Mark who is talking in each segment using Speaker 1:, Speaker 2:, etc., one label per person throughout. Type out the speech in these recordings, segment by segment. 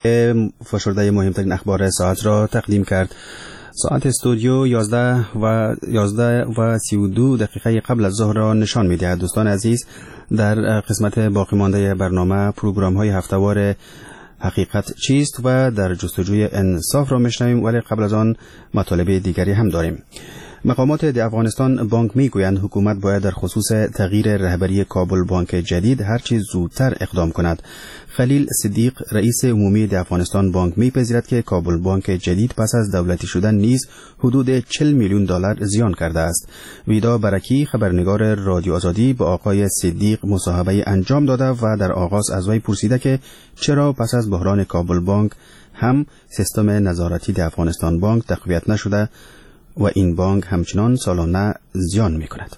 Speaker 1: فشرده مهمترین اخبار ساعت را تقدیم کرد. ساعت استودیو 11:32 دقیقه قبل از ظهر را نشان می‌دهد. دوستان عزیز، در قسمت باقی مانده برنامه پروگرام‌های هفته‌وار حقیقت چیست و در جستجوی انصاف را میشنویم، ولی قبل از آن مطالب دیگری هم داریم. مقامات د افغانستان بانک میگویند حکومت باید در خصوص تغییر رهبری کابل بانک جدید هرچی زودتر اقدام کند. خلیل صدیق رئیس عمومی د افغانستان بانک میپذیرد که کابل بانک جدید پس از دولتی شدن نیز حدود 40 میلیون دلار زیان کرده است. ویدا برکی خبرنگار رادیو آزادی با آقای صدیق مصاحبه انجام داده و در آغاز از وی پرسیده که چرا پس از بحران کابل بانک هم سیستم نظارتی د افغانستان بانک تقویت نشده و این بانک همچنان سالانه زیان می‌کند.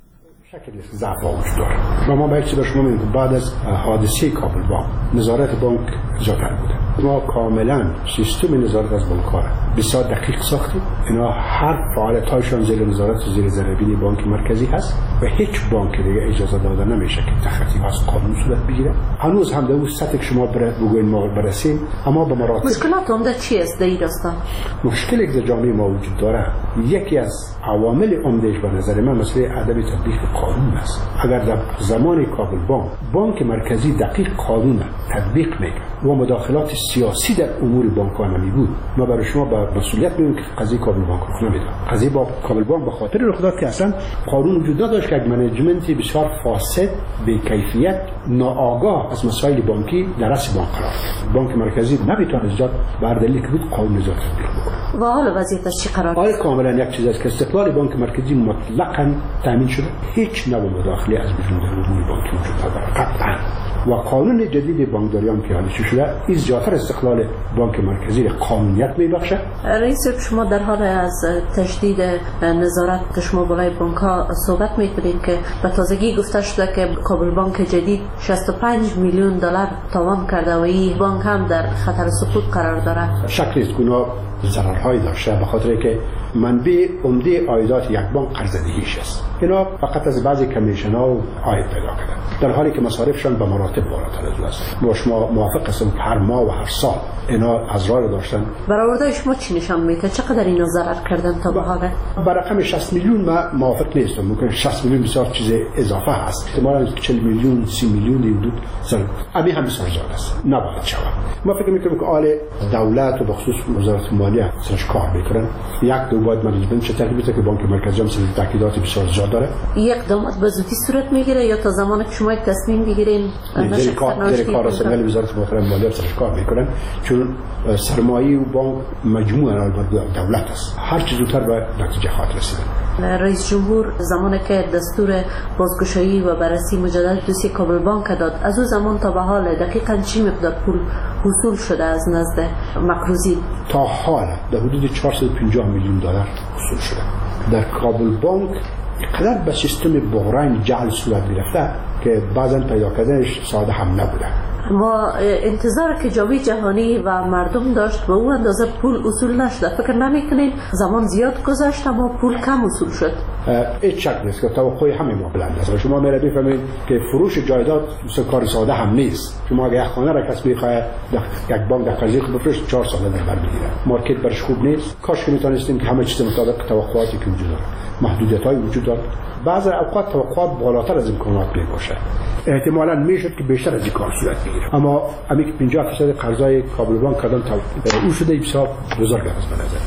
Speaker 2: شکلی ضعف وجود داره و ما باید به شما میگم بعد از حادثه کابل بانک نظارت بانک زیادتر بوده. ما کاملا سیستم نظارت از بانک ها بسیار دقیق ساختیم. اینا هر فعالیت‌هایشان زیر نظارت و زیر ذره‌بین بانک مرکزی هست و هیچ بانک دیگه اجازه داده نمیشه که تخطی از قانون صورت بگیره. هنوز هم در اون سطح که شما بگوین ما برسیم، اما به مراتب
Speaker 3: مشکلات عمده چی است در این داستان؟
Speaker 2: مشکلی که در جامعه ما وجود داره، یکی از عوامل عمدهش به نظر من مسئله عدم تطبیق قانون است. اگر در زمان کابل بانک مرکزی دقیق قانون تطبیق میکرد و مداخلات سیاسی در امور بانک‌ها نمی‌بود، ما برای شما با مسئولیت میگیم که قضیه کابل بانک رخ نمیداد. قضیه با کابل بانک به خاطر رخ داد که اصلا قانون وجود نداشت که یک منیجمنت بسیار فاسد، به کیفیت، ناآگاه از مسائل بانکی در رأس بانک قرار گرفت. بانک مرکزی نمیتونه اجازه بر دلیل که بود قانون نظارت تطبیق بکنه.
Speaker 3: و حالا وضعیتش چی قرار
Speaker 2: حال کاملا یک چیز است که استقلال بانک مرکزی مطلقاً تامین شده. هیچ نوع مداخله از بیرون در امور بانکی وجود نداره قطعاً. و قانون جدید بانکداریان که حالیش شده این زیادتر استقلال بانک مرکزی را قانونیت میبخشه.
Speaker 3: رئیس، شما در حال از تجدید نظارت که شما بالای بانک ها صحبت میکنید که به تازگی گفته شده که کابل بانک جدید 65 میلیون دلار تاوان کرده و این بانک هم در خطر سقوط قرار داره.
Speaker 2: شک نیست که اونا ضررهایی داشته به خاطر که منبع عمده عایدات یک بانک قرضه‌دهیش است. اینا فقط از بعضی کمیشن ها و عاید پیدا کردن، در حالی که مصارفشان به مراتب بالاتر از اون است. ما شما موافق هستیم هر ماه و هر سال اینا از راه داشتن.
Speaker 3: برآورده شما چی نشان میده؟ چقدر اینا ضرر کردن تا به حال؟
Speaker 2: با رقم 60 میلیون ما موافق نیستم. ممکن 60 میلیون بسیار چیز اضافه هست. احتمالاً 40 میلیون 30 میلیون این حدود همین هم بسیار زیاد است. نباید شود. ما فکر میکنیم که آل دولت و بخصوص وزارت مالیه سرش کار میکنن. یک دو باید منیجمنت چه تقریبا که بانک مرکزی هم سری تاکیدات بسیار زیاد داره. یک
Speaker 3: اقدامات به زودی صورت میگیره یا تا زمانی که شما تصمیم بگیرین؟
Speaker 2: در کار رسانه‌ای وزارت مالیه سرش کار میکنن، چون سرمایه و بانک مجموعه دولت است. هر چیز زودتر به نتیجه خواهد رسید.
Speaker 3: رئیس جمهور زمانی که دستور بازگشایی و بررسی مجدد دوسیه کابل بانک داد، از اون زمان تا به حال دقیقاً چی مقدار پول حصول شده از نزد مقروضین؟ تا حال
Speaker 2: در حدود 450 میلیون دلار حصول شده. در کابل بانک قدر به سیستم بحران جعل صورت گرفته که بعضا پیدا کردنش ساده هم نبوده.
Speaker 3: ما انتظار که جامعه جهانی و مردم داشت به اون اندازه پول اصول نشده. فکر نمی‌کنین زمان زیاد گذشت اما پول کم اصول شد؟
Speaker 2: هیچ شک نیست که توقع همه ما بلند است. شما می‌رید می‌فهمید که فروش جایداد کار ساده هم نیست. شما اگه یک خانه را کسی بخواد یک بانک در قضیه بفروشه 4 سال در بر می‌گیره. مارکت برش خوب نیست. کاش که می‌تونستیم که همه چیز مطابق توقعاتی که وجود داره. محدودیت‌های وجود داره. بعضی اوقات توقعات بالاتر از امکانات میباشه. احتمالاً میشد که بیشتر از این کار صورت بگیره. اما همین که 50% قرضای کابل بانک کردن او شده بسیار بزرگ است به نظر.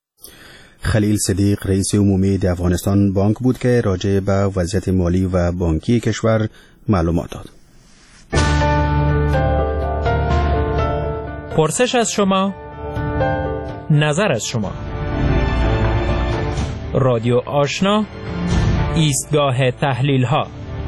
Speaker 1: خلیل صدیق رئیس عمومی د افغانستان بانک بود که راجع به وضعیت مالی و بانکی کشور معلومات داد.
Speaker 4: پرسش از شما، نظر از شما. رادیو آشنا، ایستگاه تحلیل ها.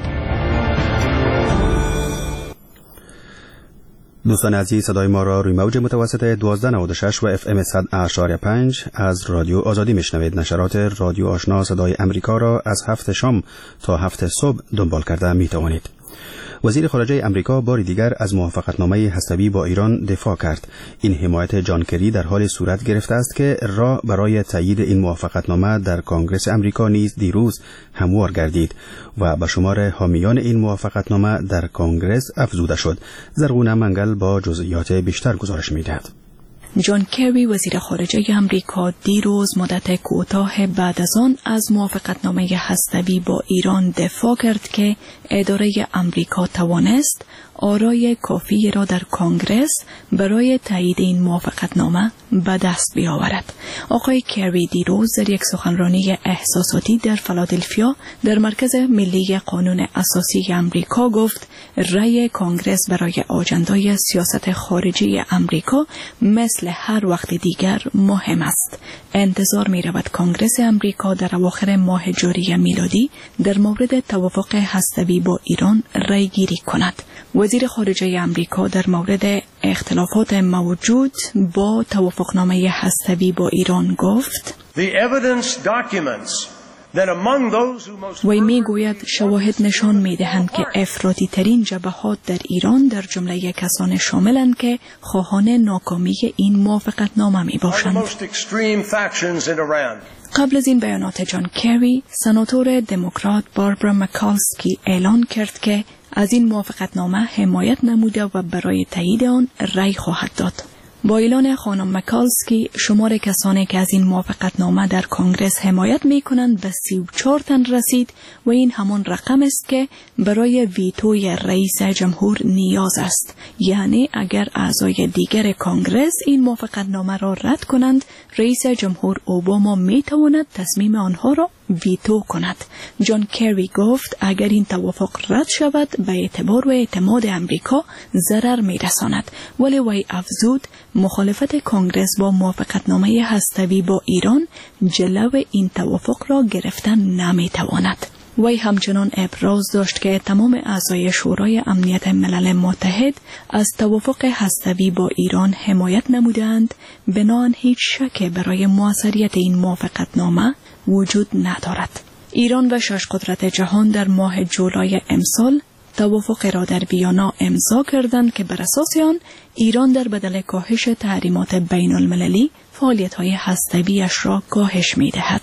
Speaker 1: دوستان عزیز، صدای ما را روی موج متوسط 1296 و FM 100.5 از رادیو آزادی میشنوید. نشرات رادیو آشنا صدای امریکا را از 7 شام تا 7 صبح دنبال کرده می توانید. وزیر خارجه امریکا بار دیگر از موافقتنامه هسته‌ای با ایران دفاع کرد. این حمایت جان کری در حال صورت گرفته است که راه برای تایید این موافقتنامه در کنگره امریکا نیز دیروز هموار گردید و به شمار حامیان این موافقتنامه در کنگره افزوده شد. زرغونه منگل با جزئیات بیشتر گزارش می‌دهد.
Speaker 5: جان کری وزیر خارجه امریکا دیروز مدت کوتاه بعد از آن از موافقتنامه هسته‌ای با ایران دفاع کرد که اداره امریکا توانست آرای کافی را در کنگره برای تایید این موافقتنامه به دست بیاورد. آقای کری دیروز در یک سخنرانی احساساتی در فیلادلفیا در مرکز ملی قانون اساسی امریکا گفت رأی کنگره برای آجندای سیاست خارجی امریکا مثل هر وقت دیگر مهم است. انتظار می رود کنگره امریکا در اواخر ماه جاری میلادی در مورد توافق هسته‌ای با ایران رأی گیری کند. وزیر خارجه امریکا در مورد اختلافات موجود با توافقنامه هسته‌ای با ایران گفت وی میگوید شواهد نشان میدهند که افراطی ترین جبهات در ایران در جمله کسان شاملند که خواهان ناکامی این موافقتنامه می باشند. قبل از این بیانات جان کری، سناتور دموکرات باربرا مکالسکی اعلان کرد که از این موافقتنامه حمایت نموده و برای تایید آن رأی خواهد داد. با اعلان خانم مکالسکی شمار کسانی که از این موافقتنامه در کنگره حمایت می کنند به 34 تن رسید و این همان رقم است که برای ویتوی رئیس جمهور نیاز است. یعنی اگر اعضای دیگر کنگره این موافقتنامه را رد کنند، رئیس جمهور اوباما می تواند تصمیم آنها را ویتو کند. جان کری گفت اگر این توافق رد شود به اعتبار و اعتماد امریکا ضرر می رساند، ولی وی افزود مخالفت کنگره با موافقتنامه هسته‌ای با ایران جلو این توافق را گرفتن نمی تواند. وی همچنان ابراز داشت که تمام اعضای شورای امنیت ملل متحد از توافق هسته‌ای با ایران حمایت نمودند، بنابراین هیچ شک برای موثریت این موافقتنامه وجود ندارد. ایران و 6 قدرت جهان در ماه جولای امسال توافق را در ویانا امضا کردند که بر اساس آن ایران در بدل کاهش تحریمات بین المللی فعالیت‌های هسته‌ای‌اش را کاهش می‌دهد.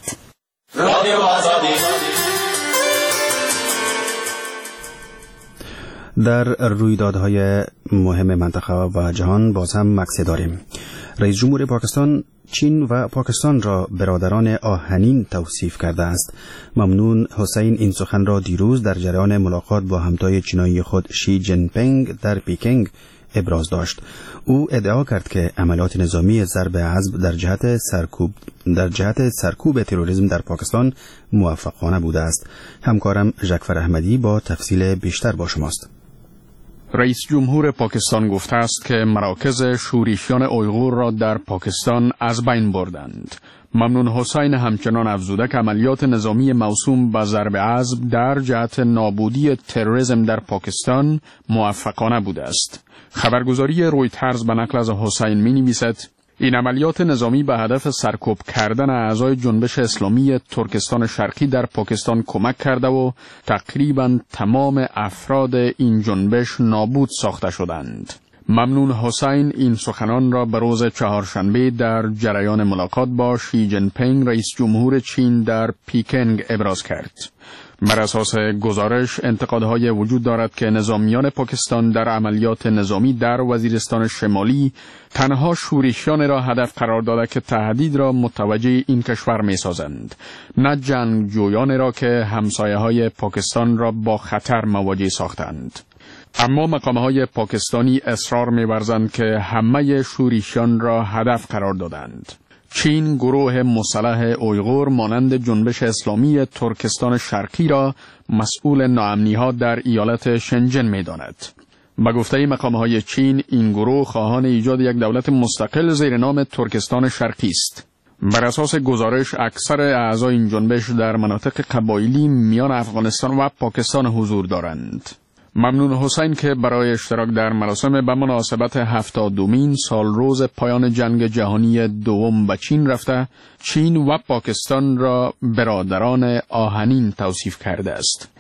Speaker 1: در رویدادهای مهم منطقه و جهان باز هم مقصد داریم. رئیس جمهور پاکستان چین و پاکستان را برادران آهنین توصیف کرده است. ممنون حسین این سخن را دیروز در جریان ملاقات با همتای چینایی خود شی جین پینگ در پیکنگ ابراز داشت. او ادعا کرد که عملیات نظامی ضرب حزب در جهت سرکوب تروریسم در پاکستان موفقانه بوده است. همکارم جعفر احمدی با تفصیل بیشتر با شماست.
Speaker 6: رئیس جمهور پاکستان گفته است که مراکز شورشیان اویغور را در پاکستان از بین بردند. ممنون حسین همچنان افزوده که عملیات نظامی موسوم به ضرب حزب در جهت نابودی تروریسم در پاکستان موفقانه بوده است. خبرگزاری رویترز به نقل از حسین می نویسد این عملیات نظامی به هدف سرکوب کردن اعضای جنبش اسلامی ترکستان شرقی در پاکستان کمک کرده و تقریباً تمام افراد این جنبش نابود ساخته شدند. ممنون حسین این سخنان را به روز چهارشنبه در جریان ملاقات با شی جین پینگ رئیس جمهور چین در پیکنگ ابراز کرد. بر اساس گزارش انتقادهای وجود دارد که نظامیان پاکستان در عملیات نظامی در وزیرستان شمالی تنها شورشیان را هدف قرار داده که تهدید را متوجه این کشور می سازند، نه جنگجویان را که همسایه های پاکستان را با خطر مواجه ساختند. اما مقامهای پاکستانی اصرار می‌ورزند که همه شورشیان را هدف قرار دادند. چین گروه مسلح اویغور مانند جنبش اسلامی ترکستان شرقی را مسئول ناامنی‌ها در ایالت شنجن می‌داند. به گفته مقامهای چین این گروه خواهان ایجاد یک دولت مستقل زیر نام ترکستان شرقی است. بر اساس گزارش اکثر اعضای این جنبش در مناطق قبایلی میان افغانستان و پاکستان حضور دارند. ممنون حسین که برای اشتراک در مراسم به مناسبت 72مین سالروز پایان جنگ جهانی دوم به چین رفته، چین و پاکستان را برادران آهنین توصیف کرده است.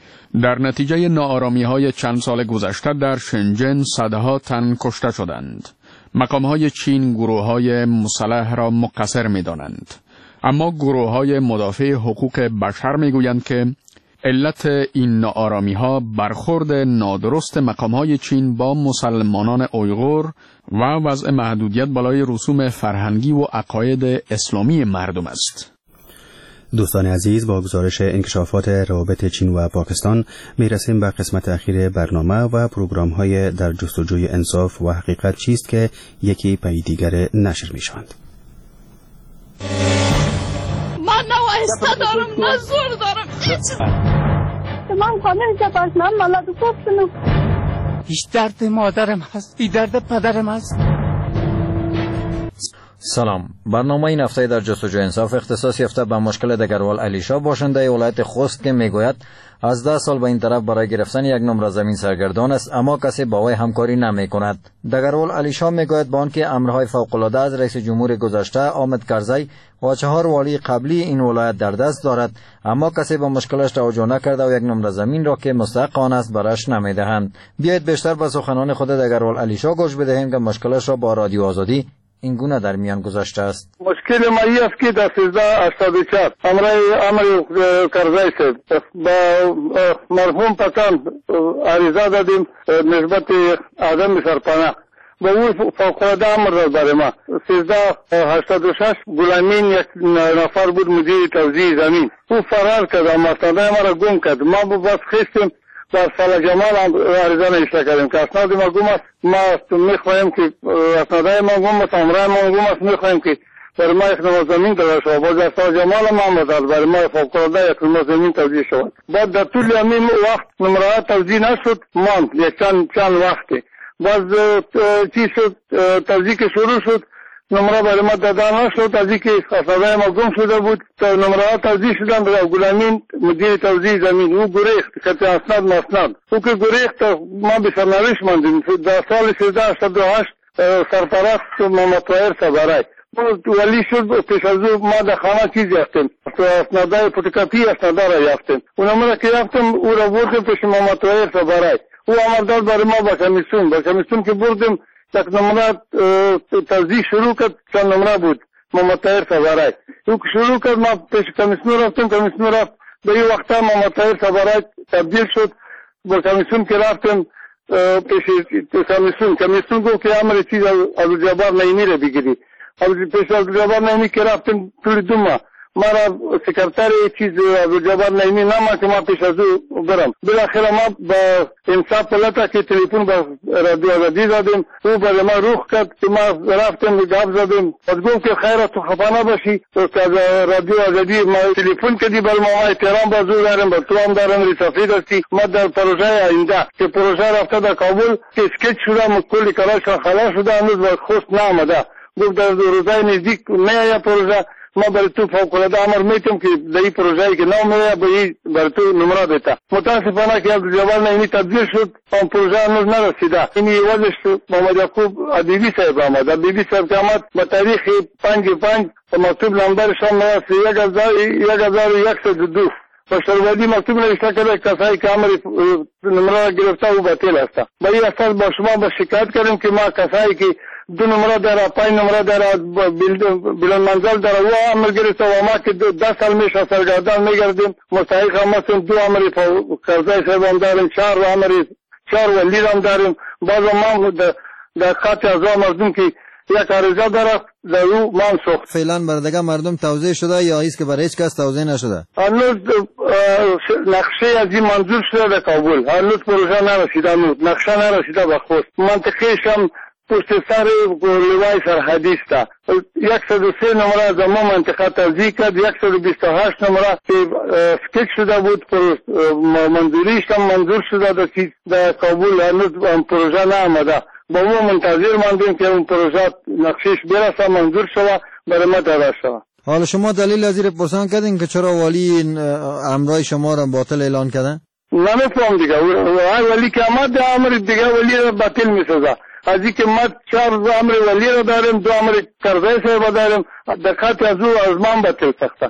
Speaker 6: در نتیجه ناآرامی‌های چند سال گذشته در شنجن صدها تن کشته شدند. مقام‌های چین گروه‌های مسلح را مقصر می‌دانند. اما گروه‌های مدافع حقوق بشر می‌گویند که علت این ناآرامی‌ها برخورد نادرست مقام‌های چین با مسلمانان اویغور و وضع محدودیت بالای رسوم فرهنگی و عقاید اسلامی مردم است.
Speaker 1: دوستان عزیز، با گزارش انکشافات روابط چین و پاکستان میرسیم به قسمت اخیر برنامه و پروگرام‌های در جستجوی انصاف و حقیقت چیست که یکی پی دیگر نشر میشوند.
Speaker 7: من نوایسته دارم، من زور دارم. من خانه جباز من ملاد گفتنم. هیچ درد مادرم هست، بی درد پدرم هست.
Speaker 8: سلام. برنامه این هفته در جستجوی انصاف اختصاص یافته به مشکل دگروال علیشا باشنده ولایت خوست که میگوید از 10 سال به این طرف برای گرفتن یک نمره زمین سرگردان است، اما کسی با وی همکاری نمی کند. دگروال علیشا میگوید با آنکه امرهای فوق‌العاده از رئیس جمهور گذشته حامد کرزی و 4 والی قبلی این ولایت در دست دارد، اما کسی به مشکلش توجه نکرده و یک نمره زمین را که مستحق آن است برش نمیدهند. بیایید بیشتر به سخنان خود دگروال علیشا گوش بدهیم که مشکلش را با رادیو آزادی این گونه در میان گذاشته است.
Speaker 9: مشکل ما این است که در 1384 امر کرزی صاحب با مرحوم پسند عریضه دادیم نسبت آدم سرپناه با او فوق‌العاده امر داد برای ما. 1386 غلامین یک نفر بود مدیر توزیع زمین، او فرار کرد، اسنادهای ما را گم کرد. ما بس خواستیم در سال جمال عریضه نوشته کردیم که اسناد ما گم است، ما میخواهیم که اسنادهای ما گم است، امرای ما گم است، میخواهیم که برای ما یک نمره زمین داده شود. باز در سال جمال ما آمداد برای ما فوق‌العاده یک نمره زمین توزیع شود. بعد در طول همین وقت نمره توزیع نشد، ماند یک چند وقتی. باز چی شد، توزیع که شروع شد نمره برای ما داده نشد، توزیع که اسنادهای ما گم شده بود، نمره توزیع شدن به غلامین مدیر توزیع زمین. او گریخت که اسناد مسند، او که گریخت ما به سرنوشت ماندیم. در سال 1388 سرپرست محمد طاهر سبرای ولی شد، پیش از او ما در خانه چیز یافتیم، اسنادهای فوتوکاپی اسنادها را یافتیم. اون نمره که یافتیم او را بردیم پیش محمد طاهر سبرای، او امر داد برای ما به کمیسیون که بردیم یک نمره توزیع شروع کرد. چند نمره بود محمد طاهر سبرای، او که شروع کرد ما پیش کمیسیون رفتیم، کمیسیون رفت به این وقتا محمد طاهر سبرای تبدیل شد. با کمیسیون که رفتیم پیش کمیسیون گفت که امر چیز عبدالجبار نعیمی را بگیری. پیش عبدالجبار نعیمی که رفتیم طول 2 ماه ما را سکرتر چیز عبدالجبار نعیمی نما که ما پیش از او برم. بالاخره ما با انصاف پلتا که تلفن به رادیو آزادی زدیم، او برای ما روخ کرد که ما رفتیم جواب زدیم. بعد گفت که خیر تو خفا نباشی، از رادیو آزادی ما تلفن کردی برای ما احترام بازو داریم، با تو هم دارم رسافی دستی. ما در پروژه آینده که پروژه رفته در کابل که اسکیچ شده کلی کلاش خلاص شده، هنوز به خوست نآمده. گفت در روزای نزدیک میآید پروژه. ما برای تو فوق‌العاده امر میتونم که در این پروژه‌ای که نام میآید برای تو نمره بده. متاسفانه که عبدالجبار نعیمی تبدیل شد، اون پروژه هنوز نرسیده. این یوازش محمد یعقوب عبیبی صاحب آمد. عبیبی صاحب که آمد به تاریخ 5/5 مکتوب نمبرش هم است 1102 و شروعی مکتوب نوشته کرده کسایی که امر نمره گرفته او باطل است. با این اساس با شما با شکایت کردیم که ما کسایی که 2 نمره داره، 5 نمره داره، بلند منزل داره و امر گرفته و ما که 10 سال میشه سرگردان میگردیم، مستحق هم هستیم. 2 امر کرزی صاحب هم داریم، 4 ولی هم داریم. باز ما در خط ازا مردم که یک عریضه داره در او منسوخ.
Speaker 8: فعلا بردگاه مردم توزیع شده یا ایست که برای هیچ کس توزیع نشده؟
Speaker 9: هنوز نقشه از این منظور شده در کابل، هنوز پروژه نرسیده، هنوز نقشه نرسیده به خوست. منطقهش هم پشت سر لوای سرحدی است. 103 نمره از ما منطقه توزیع کرد، 128 نمره که سکیچ شده بود منظوریش هم منظور شده در کابل، هنوز پروژه نآمده. با ما منتظر ماندیم که اون پروژه نقشش برسه، منظور شود، برای ما داده شود.
Speaker 8: حالا شما دلیل از این پرسان کردین که چرا والی امرای شما را باطل اعلان کردن؟
Speaker 9: نمیفهم دیگه، ولی که آمد امر دیگه ولی را باطل میسازه. از این که ما 4 امر ولی را داریم، 2 امر کرزی صاحب داریم، دقت از او از من باطل ساخته.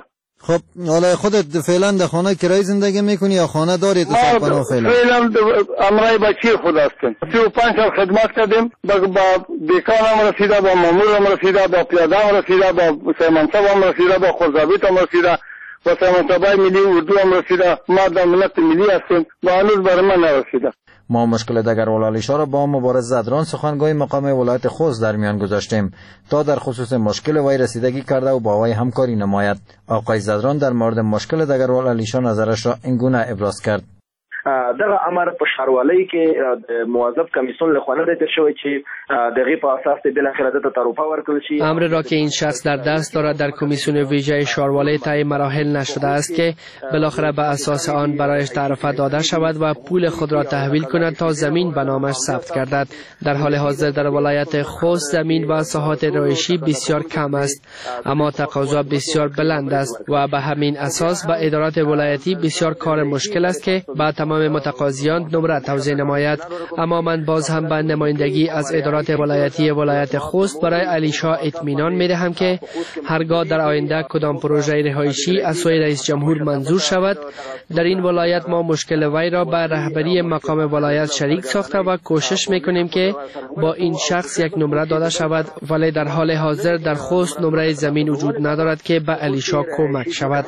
Speaker 8: خب حالا خودت فعلا در خانه کرای زندگی میکنی یا خانه داری تو ساکنه فعلا؟
Speaker 9: فعلا امرای بچی خود هستیم. 35 سال خدمت کردیم. با دیکان هم رسیده، با مامور هم رسیده، با پیاده هم رسیده، با سیمانساب هم رسیده، با خورزابیت هم رسیده، با سیمانسابای ملی اردو هم رسیده. ما در ملت ملی هستیم و هنوز برای من نرسیده.
Speaker 8: ما مشکل دگروال علیشا را با مبارز زدران سخنگوی مقام ولایت خوست در میان گذاشتیم تا در خصوص مشکل وی رسیدگی کرده و با وی همکاری نماید. آقای زدران در مورد مشکل دگروال علیشا نظرش را اینگونه ابراز کرد.
Speaker 10: دغه امر په ښاروالۍ کې موظف کمیسیون له خوا نه دی تیر شوی چې دغه په اساس بل اخر د تعرفه ورکړل شي.
Speaker 11: امر را که این شخص در دست دارد در کمیسیون ویژه ښاروالۍ طی مراحل نشده است که بالاخره به اساس آن برایش تعرفه داده شود و پول خود را تحویل کند تا زمین به نامش ثبت گردد. در حال حاضر در ولایت خوست زمین و ساحات رهایشی بسیار کم است، اما تقاضا بسیار بلند است و به همین اساس به ادارات ولایتی بسیار کار مشکل است که با تمام متقاضیان نمره توزیع نماید. اما من باز هم به نمایندگی از ادارات ولایتی ولایت خوست برای علیشا اطمینان می‌دهم که هرگاه در آینده کدام پروژه رهایشی از سوی رئیس جمهور منظور شود، در این ولایت ما مشکل وی را به رهبری مقام ولایت شریک ساخته و کوشش می‌کنیم که با این شخص یک نمره داده شود، ولی در حال حاضر در خوست نمره زمین وجود ندارد که به علیشا کمک شود.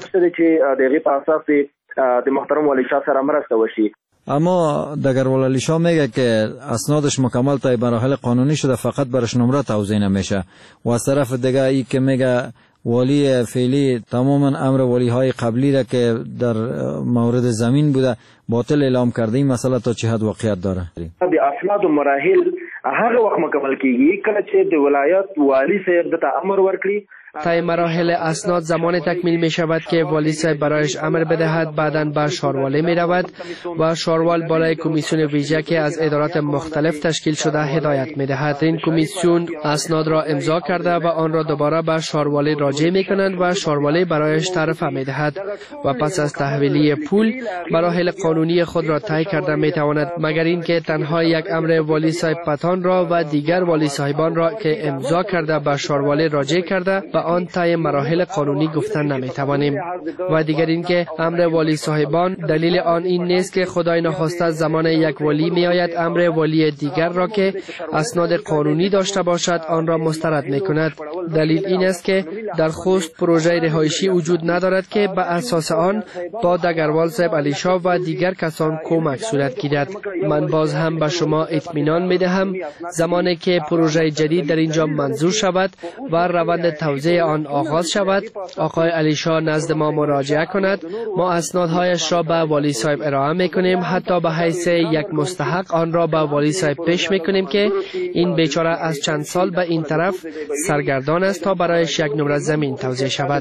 Speaker 10: د محترم والی شاه سره مرسته وشي.
Speaker 8: اما دگروال علیشا میگه که اسنادش مکمل تا مراحل قانونی شده، فقط برش نمره توزیع نمیشه و از طرف دیگه ای که میگه والی فعلی تماما امر والی های قبلی را که در مورد زمین بوده باطل اعلام کرده. این مسئله تا چه حد واقعیت داره؟
Speaker 10: د اسناد و مراحل هغه وخت مکمل کیږي کله چې د ولایت والی صاحب د امر ورکړي.
Speaker 11: طی مراحل اسناد زمان تکمیل می شود که والی صاحب برایش امر بدهد، بعداً به ښاروالۍ می رود و ښاروال بالای کمیسیون ویژه که از ادارات مختلف تشکیل شده هدایت می دهد. این کمیسیون اسناد را امضا کرده و آن را دوباره به ښاروالۍ راجع می کنند و ښاروالۍ برایش تعرفه می دهد و پس از تحویلی پول مراحل قانونی خود را طی کرده می تواند، مگر اینکه تنها یک امر والی صاحب پتان را و دیگر والی صاحبان را که امضا کرده به ښاروالۍ راجع کرده و آن طی مراحل قانونی گفتن نمیتوانیم. و دیگر اینکه امر والی صاحبان دلیل آن این نیست که خدای نخواسته زمان یک والی می آید امر والی دیگر را که اسناد قانونی داشته باشد آن را مسترد می کند. دلیل این است که در خوست پروژه رهایشی وجود ندارد که به اساس آن با دگروال صاحب علیشا و دیگر کسان کمک صورت گیرد. من باز هم به شما اطمینان می دهم زمانی که پروژه جدید در اینجا منظور شود و روند توزیع آن آغاز شود، آقای علیشا نزد ما مراجعه کند، ما اسنادهایش را به والی صاحب ارائه میکنیم، حتی به حیث یک مستحق آن را به والی صاحب پیش میکنیم که این بیچاره از چند سال به این طرف سرگردان است تا برایش یک نمره زمین توزیع شود.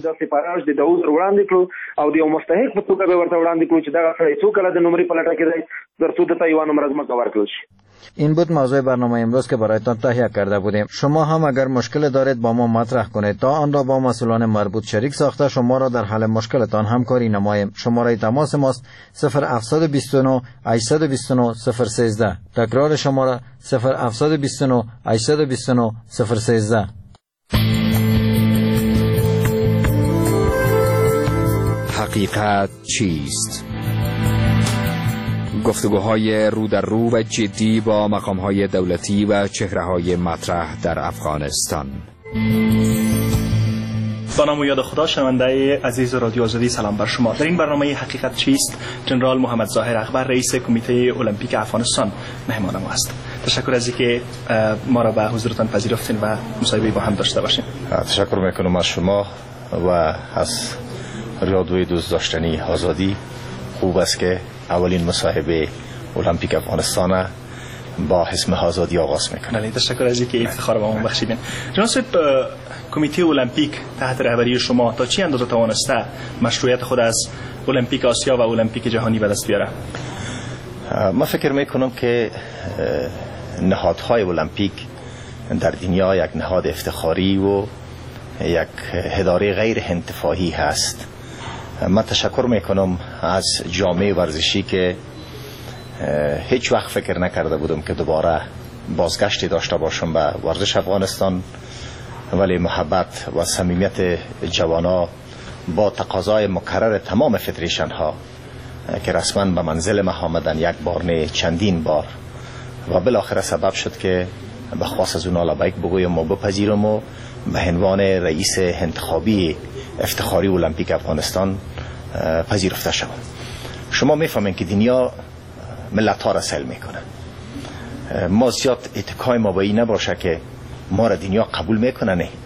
Speaker 10: او د یو مستحق په توګه به ورته وړاندې کړو چې دغه سړی څو کله د نمرې په لټه کې دی ترڅو دته یوه نمره ځمکه ورکړل شي.
Speaker 8: این بود موضوع برنامه امروز که برایتان تهیه کرده بودیم. شما هم اگر مشکل دارید با ما مطرح کنید تا آن را با مسئولان مربوط شریک ساخته شما را در حل مشکلتان همکاری نماییم. شماره تماس ماست 0729 829 013. تکرار شماره 0729 829 013.
Speaker 12: حقیقت چیست؟ گفتگوهای رو در رو و جدی با مقامهای دولتی و چهره‌های مطرح در افغانستان.
Speaker 13: با نام و یاد خدا، شنونده عزیز رادیو آزادی، سلام بر شما. در این برنامه حقیقت چیست جنرال محمد ظاهر اکبر رئیس کمیته المپیک افغانستان مهمان ما است. تشکر از اینکه ما را به حضورتان پذیرفتین و مصاحبه با هم داشته باشیم.
Speaker 14: تشکر میکنم از شما و از رادیوی دوست داشتنی آزادی. خوب است که اولین مصاحبه المپیک افغانستان با اسم آزادی آغاز میکنه.
Speaker 13: بله، تشکر از اینکه افتخار به ما بخشیدین. جناب صاحب، کمیته المپیک تحت رهبری شما تا چه اندازه توانسته مشروعیت خود از المپیک آسیا و المپیک جهانی به دست بیاره؟
Speaker 14: ما فکر میکنم که نهادهای المپیک در دنیا یک نهاد افتخاری و یک اداره غیر انتفاعی هست. من تشکر میکنم از جامعه ورزشی که هیچ وقت فکر نکرده بودم که دوباره بازگشتی داشته باشم به ورزش افغانستان، ولی محبت و صمیمیت جوانا با تقاضای مکرر تمام فدریشن ها که رسما به منزل ما آمدن، یک بار نه چندین بار، و بالاخره سبب شد که به خواست از اونا لبیک بگویم و بپذیرم و به عنوان رئیس انتخابی افتخاری المپیک افغانستان پذیرفته شدم. شما میفهمین که دنیا ملت ها را سیل میکنه. ما زیاد اتکای ما با این نباشه که ما را دنیا قبول میکنه. نه،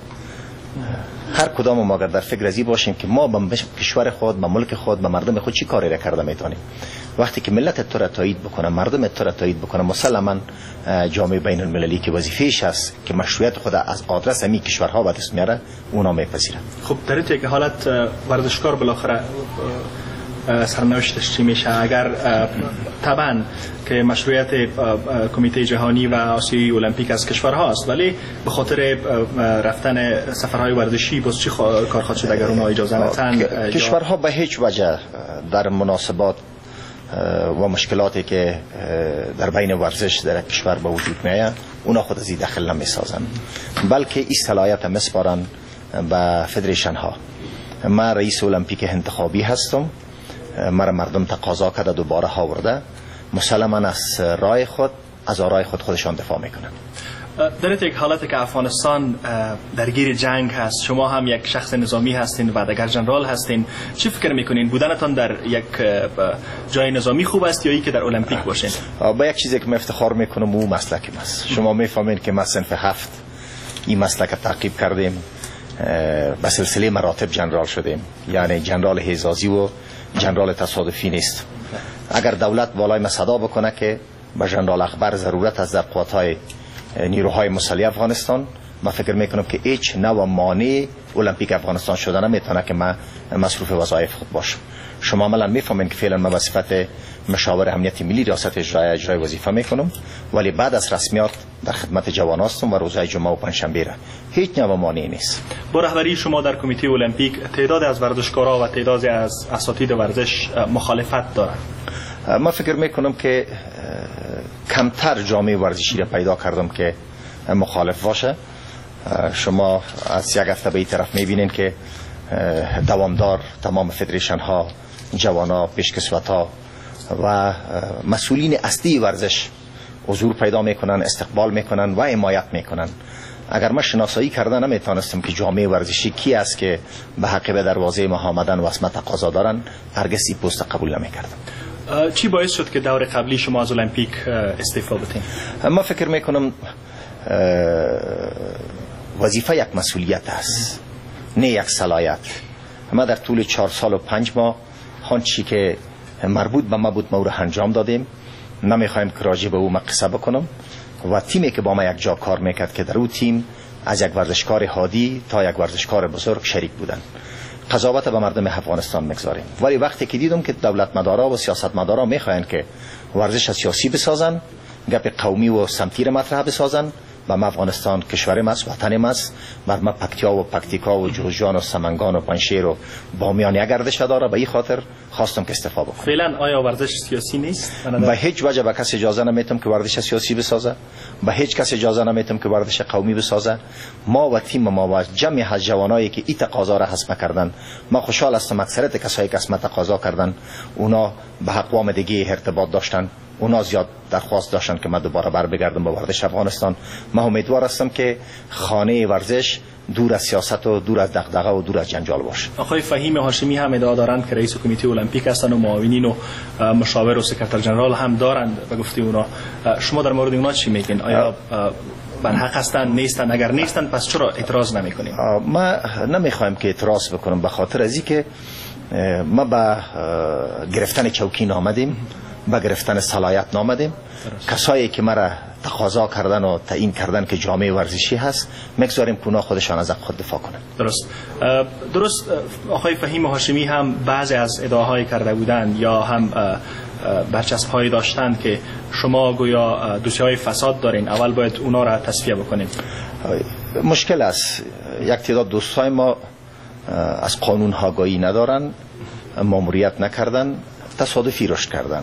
Speaker 14: هر کدام ما اگر در فکر ازی باشیم که ما به کشور خود، به ملک خود، به مردم خود چی کاری را کرده میتونیم، وقتی که ملت تو را تایید بکنه، مردم تو را تایید بکنه، مسلما جامعه بین المللی که وظیفه‌اش است که مشروعیت خود از آدرس همین کشورها به دست میاره، اونا میپذیرن.
Speaker 13: خب در این حالت ورزشکار بالاخره سرنوشتش چی میشه؟ اگر طبعا که مشروعیت کمیته جهانی و آسیایی المپیک از کشورها است، ولی به خاطر رفتن سفرهای ورزشی باز چی کار خواهد شد اگر اونها اجازه ندن؟
Speaker 14: کشورها به هیچ وجه در مناسبات و مشکلاتی که در بین ورزش در کشور به وجود میاد اونا خود از این دخل نمیسازن، بلکه این صلاحیت مسپارن به فدریشن ها. من رئیس المپیک انتخابی هستم، مرا مردم تقاضا کرده دوباره آورده، مسلما از رای خود خودشان دفاع میکنن.
Speaker 13: در یک حالتی که افغانستان درگیر جنگ هست، شما هم یک شخص نظامی هستین و دیگر جنرال هستین، چی فکر میکنین؟ بودنتان در یک جای نظامی خوب است یا ای که در المپیک باشین؟
Speaker 14: با یک چیزی که من افتخار میکنم او مسلکم است. شما میفهمین که ما صنف 7 این مسلک تعقیب کردیم، به سلسله مراتب جنرال شدیم، یعنی جنرال حزازی و جنرال تصادفی نیست. اگر دولت بالای ما صدا بکنه که به جنرال اخبر ضرورت از در قوت‌های نیروهای مسلح افغانستان، من فکر میکنم که هیچ نوع مانع المپیک افغانستان شدن نمیتونه که من مصروف وظایف خود باشم. شما عملا میفهمین که فعلا من به صفت مشاور امنیت ملی ریاست اجرای وظیفه میکنم، ولی بعد از رسمیات در خدمت جوان هستم و روزهای جمعه و پنجشنبه را هیچ نوع مانعی نیست.
Speaker 13: با رهبری شما در کمیته المپیک تعداد از ورزشکارا و تعداد از اساتید ورزش مخالفت دارند.
Speaker 14: من فکر میکنم که کمتر جامعه ورزشی را پیدا کردم که مخالف باشه. شما از یک هفته به این طرف میبینین که دوامدار تمام فدریشن ها، جوانا، پیشکسوت ها و مسئولین اصلی ورزش حضور پیدا میکنن، استقبال میکنن و حمایت میکنن. اگر من شناسایی کرده نمیتونستم که جامعه ورزشی کی است که به حق به دروازه ما آمدن و اسمت تقاضا دارن، هرگز این پست قبول نمیکردم.
Speaker 13: چی باعث شد که دور قبلی شما از المپیک استعفا بدین؟
Speaker 14: من فکر میکنم وظیفه یک مسئولیت است، نه یک صلاحیت. ما در طول 4 سال و 5 ماه هر چی که مربوط به ما بود ما رو انجام دادیم. نمیخوایم که راجع به او من قصه بکنم و تیمی که با ما یک جا کار میکرد که در او تیم از یک ورزشکار هادی تا یک ورزشکار بزرگ شریک بودن. قضاوت به مردم افغانستان میگذاریم، ولی وقتی که دیدم که دولت مدارا و سیاست مدارا میخواین که ورزش سیاسی بسازن، گپ قومی و سمتی را مطرح بسازن، و ما افغانستان کشور ماست، وطن ماست، بر ما پکتیا و پکتیکا و جوزجان و سمنگان و پنشیر و بامیان یک گردش داره. به این خاطر خواستم که استعفا بکنم.
Speaker 13: فعلا آیا ورزش سیاسی نیست؟
Speaker 14: به هیچ وجه به کس اجازه نمیتم که ورزش سیاسی بسازه، به هیچ کس اجازه نمیتم که ورزش قومی بسازه. ما و تیم ما و جمعی از جوانایی که این تقاضا را حسم کردن، ما خوشحال هستم اکثریت کسایی که اسم تقاضا کردن اونا به اقوام دیگه ارتباط داشتن، اونا زیاد درخواست داشتن که من دوباره بر بگردم به ورزش افغانستان. من امیدوار هستم که خانه ورزش دور از سیاست و دور از دغدغه و دور از جنجال باشه.
Speaker 13: آقای فهیم هاشمی هم ادعا دارند که رئیس کمیته المپیک هستند و معاونین و مشاور و سکرتر جنرال هم دارند و گفته اونا. شما در مورد اونا چی میگین؟ آیا بر حق هستن نیستن؟ اگر نیستن پس چرا اعتراض نمیکنیم؟
Speaker 14: ما نمیخوایم که اعتراض بکنم، به خاطر از اینکه ما با گرفتن چوکی نامدیم، با گرفتن صلاحیت نامدیم. کسایی که مرا تقاضا کردن و تعیین کردن که جامعه ورزشی هست، میگذاریم که اونا خودشان از خود دفاع کنن.
Speaker 13: درست. آقای فهیم هاشمی هم بعضی از ادعاهای کرده بودند یا هم برچسب‌هایی داشتند که شما گویا دوسیه‌های فساد دارین، اول باید اونا را تصفیه بکنیم.
Speaker 14: مشکل است. یک تعداد دوستای ما از قانون آگاهی ندارن، ماموریت نکردن، تصادفی رشد کردن.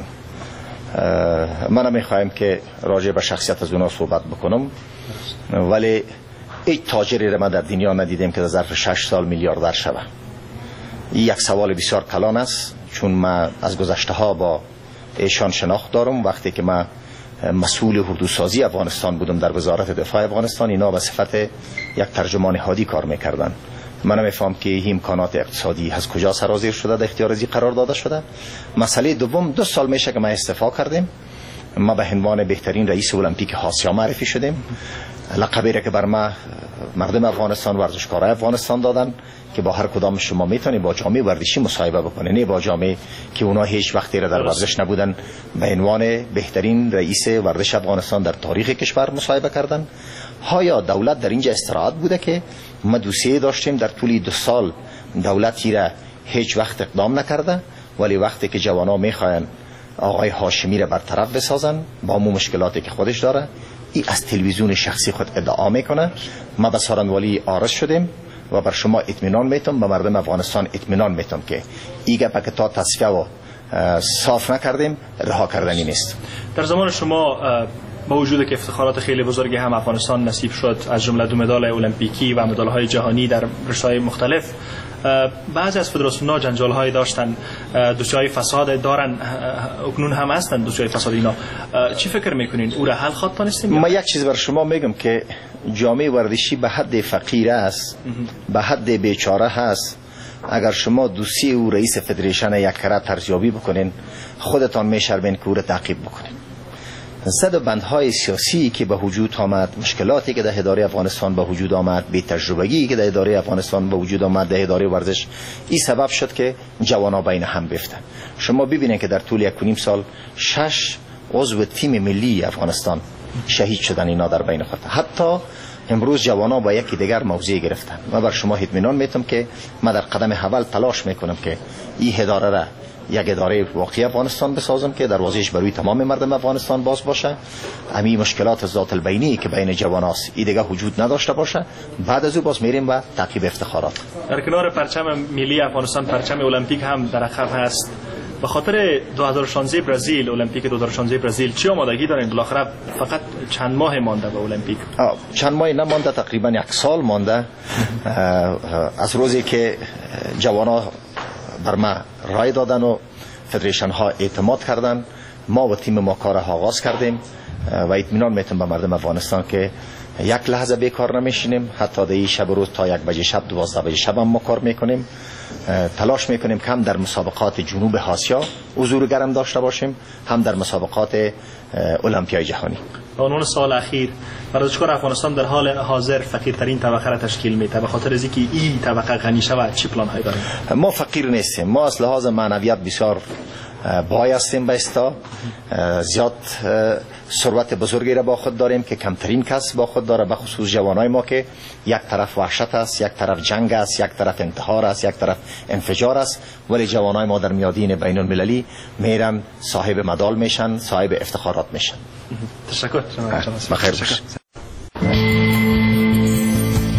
Speaker 14: من نمیخوایم که راجع به شخصیت از اونا صحبت بکنم، ولی هیچ تاجری را ما در دنیا ندیدیم که در ظرف 6 سال میلیاردر شود. این یک سوال بسیار کلان است، چون من از گذشته ها با ایشان شناخت دارم. وقتی که من مسئول اردوسازی افغانستان بودم در وزارت دفاع افغانستان، اینا به صفت یک ترجمان هادی کار میکردن. من میفهم که این امکانات اقتصادی از کجا سرازیر شده، در اختیار ازی قرار داده شده. مسئله دوم، 2 سال میشه که ما استعفا کردیم. ما به عنوان بهترین رئیس المپیک آسیا معرفی شدیم. لقبی را که بر ما مردم افغانستان، ورزشکارای افغانستان دادن که با هر کدام شما میتونید با جامعه ورزشی مصاحبه بکنید، نه با جامعه که اونا هیچ وقتی را در ورزش نبودن. به عنوان بهترین رئیس ورزش افغانستان در تاریخ کشور مصاحبه کردن. یا دولت در اینجا استراحت بوده که ما دوسیه داشتیم در طول 2 سال دولتی را هیچ وقت اقدام نکرده، ولی وقتی که جوانا میخواین آقای هاشمی را برطرف بسازن با مو مشکلاتی که خودش داره، ای از تلویزیون شخصی خود ادعا میکنه. ما به سارنوالی عارض شدیم و بر شما اطمینان میتم، به مردم افغانستان اطمینان میتم که ایگه پک تا تصفیه و صاف نکردیم رها کردنی نیست. در زمان شما با وجود که افتخارات خیلی بزرگی هم افغانستان نصیب شد، از جمله 2 مدال المپیکی و مدال‌های جهانی در رشته‌های مختلف، بعضی از فدراسیون‌ها جنجال‌های داشتن، دچار فساد دارن، اکنون هم هستن دچار فساد. اینا چی فکر میکنین او را حل خواهد تونستیم؟ ما یک چیز بر شما میگم که جامعه ورزشی به حد فقیر است، به حد بیچاره هست. اگر شما دوسیه او رئیس فدریشن یک کره ارزیابی بکنین، خودتان میشرمین که او را تعقیب بکنین. زد و بندهای سیاسی که به وجود آمد، مشکلاتی که در اداره افغانستان به وجود آمد، بی تجربگی که در اداره افغانستان به وجود آمد، در اداره ورزش، این سبب شد که جوانا بین هم بیفتن. شما ببینید که در طول 1.5 سال 6 عضو تیم ملی افغانستان شهید شدن اینا در بین خود. حتی امروز جوانا با یکی دیگر موضع گرفتن. من بر شما اطمینان میتم که من در قدم اول تلاش میکنم که این اداره را یک اداره واقعی افغانستان بسازم که دروازه‌اش برای تمام مردم افغانستان باز باشه. همین مشکلات ذات البینی که بین جواناست این دیگه وجود نداشته باشه. بعد از او باز میریم و تعقیب افتخارات. در کنار پرچم ملی افغانستان پرچم المپیک هم در عقب هست. به خاطر 2016 برزیل، المپیک 2016 برزیل چه آمادگی دارین؟ بالاخره فقط چند ماه مانده به المپیک. چند ماه نمانده، تقریبا 1 سال مانده. از روزی که جوانا بر ما رای دادن و فدریشن ها اعتماد کردن، ما و تیم ما کار آغاز کردیم و اطمینان میتونم به مردم افغانستان که یک لحظه بیکار نمیشینیم. حتی در شب روز تا 1 بجه شب، 12 بجه شب هم ما کار میکنیم. تلاش میکنیم که هم در مسابقات جنوب آسیا حضور گرم داشته باشیم، هم در مسابقات المپیای جهانی. به عنوان سال اخیر ورزشکار افغانستان در حال حاضر فقیرترین طبقه را تشکیل میده. به خاطر اینکه این طبقه غنی شود چه پلان هایی داریم؟ ما فقیر نیستیم. ما از لحاظ معنویت بسیار بای هستیم. بایستا زیاد ثروت بزرگی را با خود داریم که کمترین کس با خود داره، به خصوص جوانای ما که یک طرف وحشت است، یک طرف جنگ است، یک طرف انتحار است، یک طرف انفجار است. ولی جوانای ما در میادین بین المللی میرن صاحب مدال میشن، صاحب افتخارات میشن. تشکر. بخیر.